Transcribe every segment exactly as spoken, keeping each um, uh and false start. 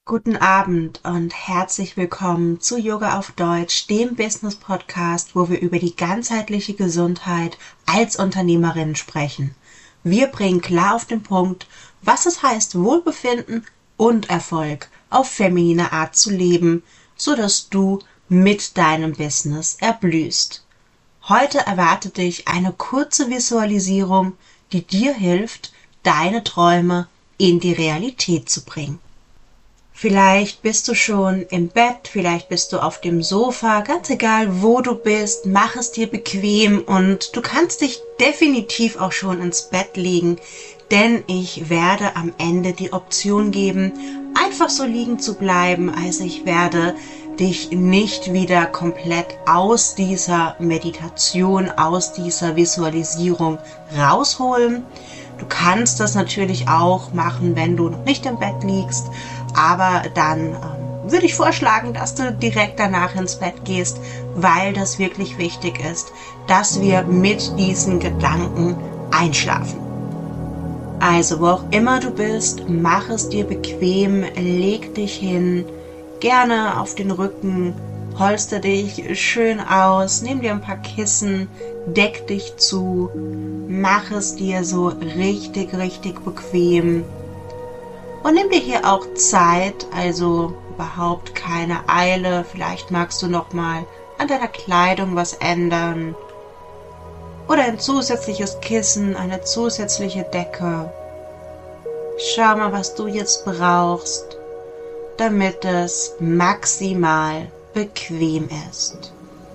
Guten Abend und herzlich willkommen zu Yoga auf Deutsch, dem Business-Podcast, wo wir über die ganzheitliche Gesundheit als Unternehmerin sprechen. Wir bringen klar auf den Punkt, was es heißt, Wohlbefinden und Erfolg auf feminine Art zu leben, sodass du mit deinem Business erblühst. Heute erwartet dich eine kurze Visualisierung, die dir hilft, deine Träume in die Realität zu bringen. Vielleicht bist du schon im Bett, vielleicht bist du auf dem Sofa, ganz egal wo du bist, mach es dir bequem und du kannst dich definitiv auch schon ins Bett legen, denn ich werde am Ende die Option geben, einfach so liegen zu bleiben, also ich werde dich nicht wieder komplett aus dieser Meditation, aus dieser Visualisierung rausholen. Du kannst das natürlich auch machen, wenn du noch nicht im Bett liegst, aber dann ähm, würde ich vorschlagen, dass du direkt danach ins Bett gehst, weil das wirklich wichtig ist, dass wir mit diesen Gedanken einschlafen. Also, wo auch immer du bist, mach es dir bequem, leg dich hin, gerne auf den Rücken, polster dich schön aus, nimm dir ein paar Kissen, deck dich zu, mach es dir so richtig, richtig bequem und nimm dir hier auch Zeit, also überhaupt keine Eile, vielleicht magst du noch mal an deiner Kleidung was ändern oder ein zusätzliches Kissen, eine zusätzliche Decke. Schau mal, was du jetzt brauchst, damit es maximal bequem ist.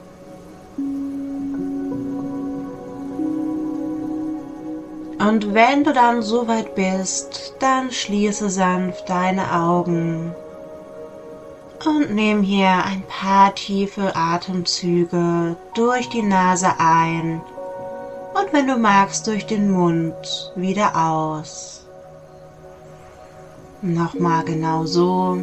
Und wenn du dann soweit bist, dann schließe sanft deine Augen und nimm hier ein paar tiefe Atemzüge durch die Nase ein und wenn du magst, durch den Mund wieder aus. Nochmal genau so.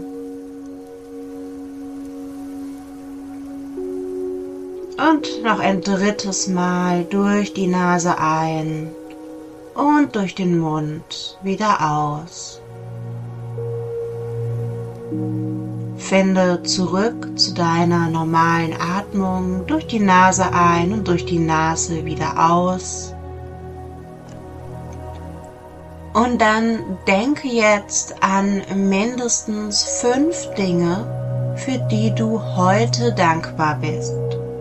Und noch ein drittes Mal durch die Nase ein und durch den Mund wieder aus. Finde zurück zu deiner normalen Atmung durch die Nase ein und durch die Nase wieder aus. Und dann denke jetzt an mindestens fünf Dinge, für die du heute dankbar bist.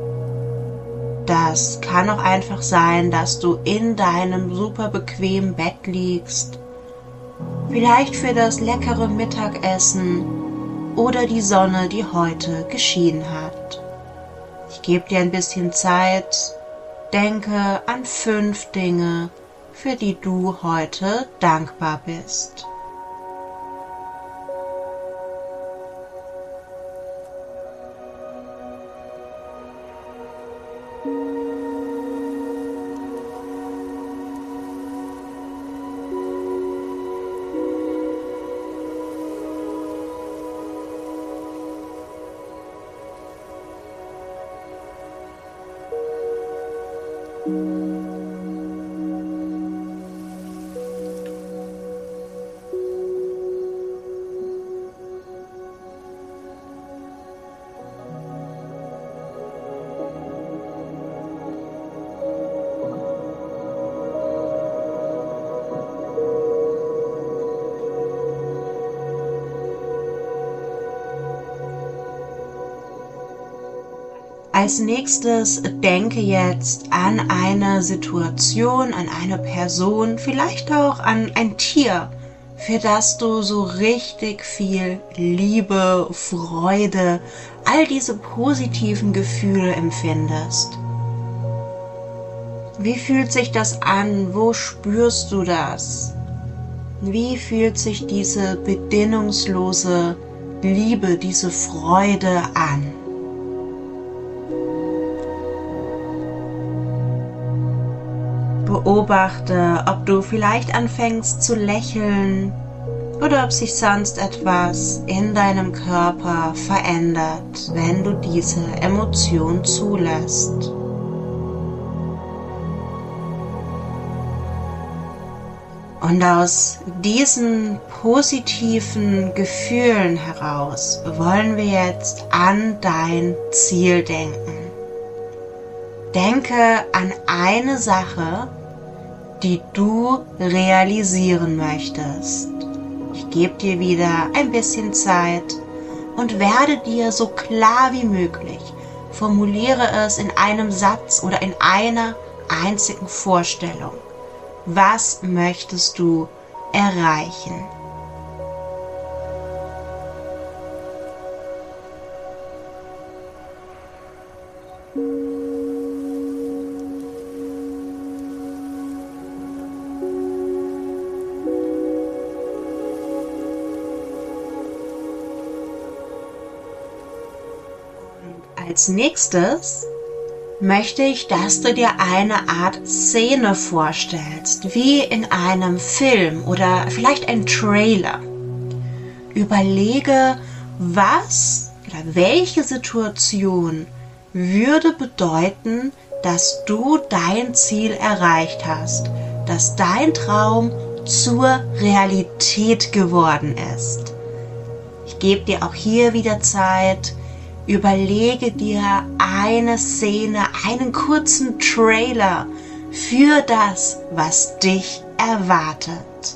Das kann auch einfach sein, dass du in deinem super bequemen Bett liegst, vielleicht für das leckere Mittagessen oder die Sonne, die heute geschienen hat. Ich gebe dir ein bisschen Zeit, denke an fünf Dinge, für die du heute dankbar bist. Als nächstes denke jetzt an eine Situation, an eine Person, vielleicht auch an ein Tier, für das du so richtig viel Liebe, Freude, all diese positiven Gefühle empfindest. Wie fühlt sich das an? Wo spürst du das? Wie fühlt sich diese bedingungslose Liebe, diese Freude an? Beobachte, ob du vielleicht anfängst zu lächeln oder ob sich sonst etwas in deinem Körper verändert, wenn du diese Emotion zulässt. Und aus diesen positiven Gefühlen heraus wollen wir jetzt an dein Ziel denken. Denke an eine Sache, die du realisieren möchtest. Ich gebe dir wieder ein bisschen Zeit und werde dir so klar wie möglich. Formuliere es in einem Satz oder in einer einzigen Vorstellung. Was möchtest du erreichen? Als nächstes möchte ich, dass du dir eine Art Szene vorstellst, wie in einem Film oder vielleicht ein Trailer. Überlege, was oder welche Situation würde bedeuten, dass du dein Ziel erreicht hast, dass dein Traum zur Realität geworden ist. Ich gebe dir auch hier wieder Zeit. Überlege dir eine Szene, einen kurzen Trailer für das, was dich erwartet.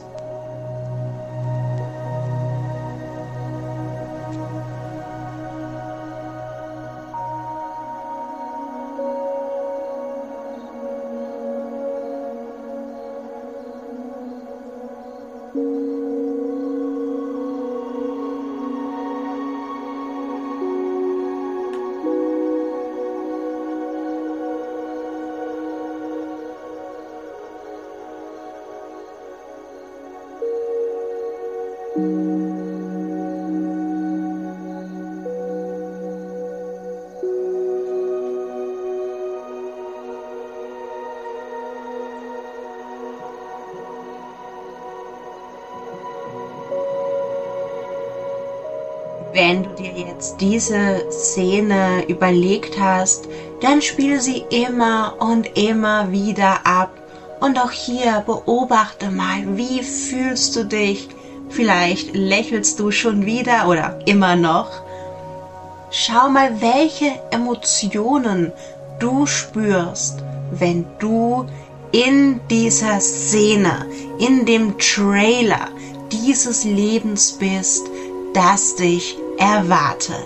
Wenn du dir jetzt diese Szene überlegt hast, dann spiele sie immer und immer wieder ab. Und auch hier beobachte mal, wie fühlst du dich? Vielleicht lächelst du schon wieder oder immer noch. Schau mal, welche Emotionen du spürst, wenn du in dieser Szene, in dem Trailer dieses Lebens bist, das dich erwartet.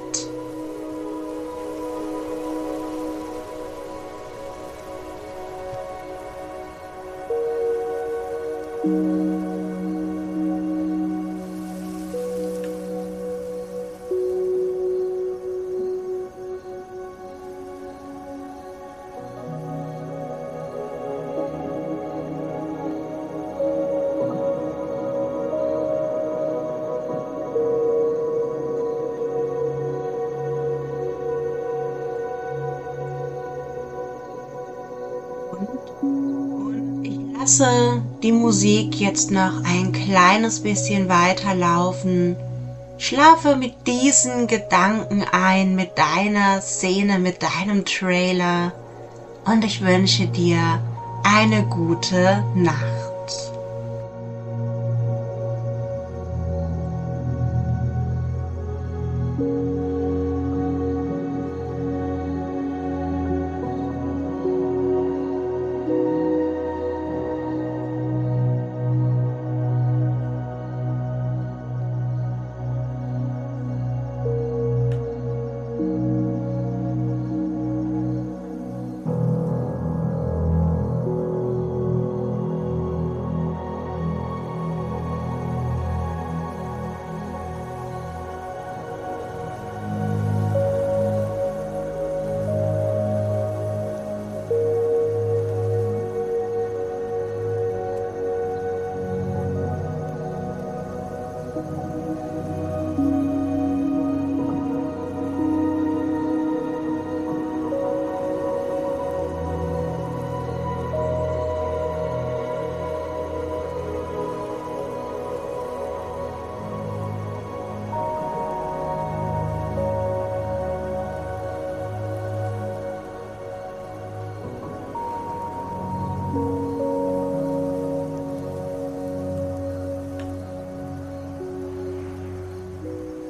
Und ich lasse die Musik jetzt noch ein kleines bisschen weiterlaufen. Schlafe mit diesen Gedanken ein, mit deiner Szene, mit deinem Trailer. Und ich wünsche dir eine gute Nacht.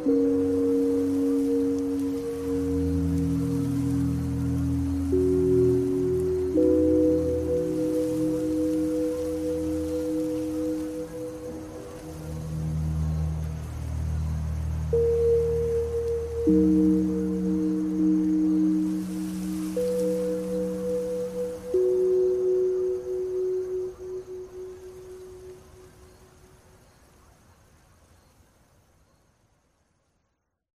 Thank you.